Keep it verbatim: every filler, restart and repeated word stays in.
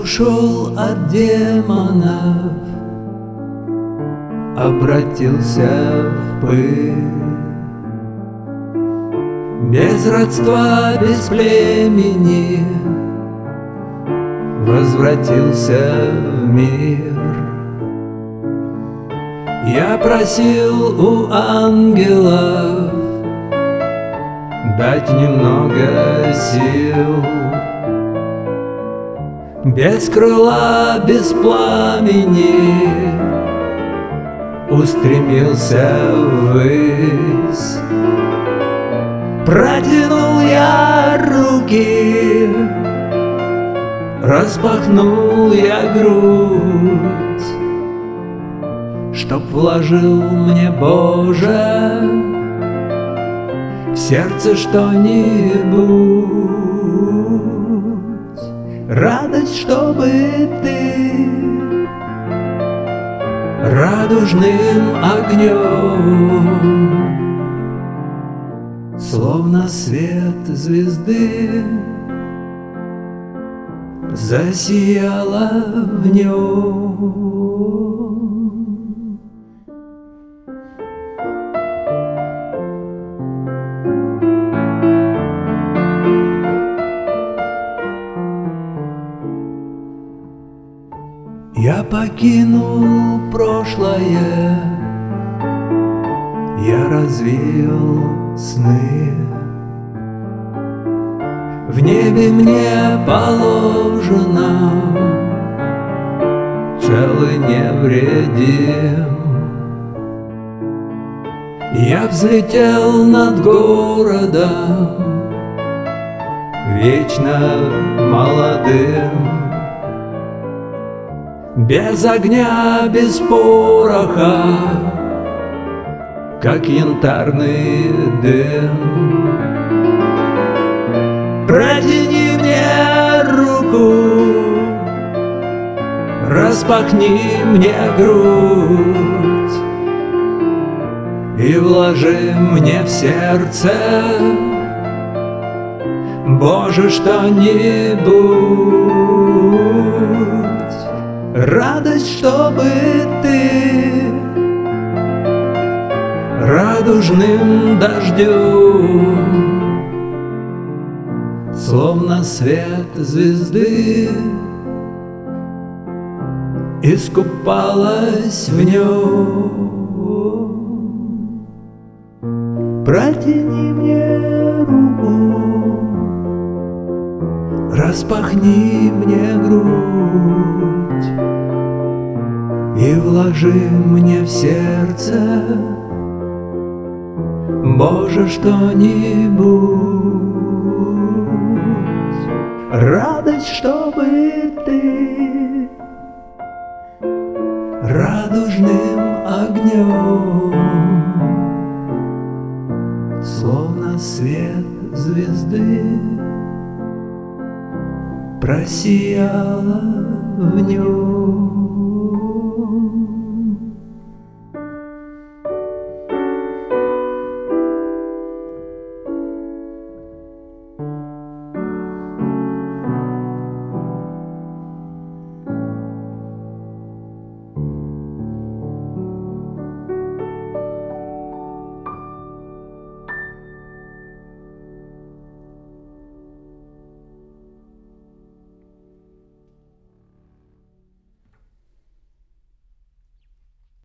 ушел от демонов, обратился в пыль. Без родства, без племени возвратился в мир. Я просил у ангелов дать немного сил. Без крыла, без пламени устремился ввысь. Протянул я руки, распахнул я грудь, чтоб вложил мне, Боже, в сердце что-нибудь. Радость, чтобы ты радужным огнем, словно свет звезды, засияла в нем. Я покинул прошлое, я развеял сны. В небе мне положено целый невредим. Я взлетел над городом вечно молодым. Без огня, без пороха, как янтарный дым. Протяни мне руку, распахни мне грудь и вложи мне в сердце, Боже, что-нибудь. Радость, чтобы ты радужным дождем, словно свет звезды, искупалась в нем. Протяни мне руку, распахни мне грудь и вложи мне в сердце, Боже, что-нибудь. Радость, чтобы ты радужным огнем, словно свет звезды, просияла в нем.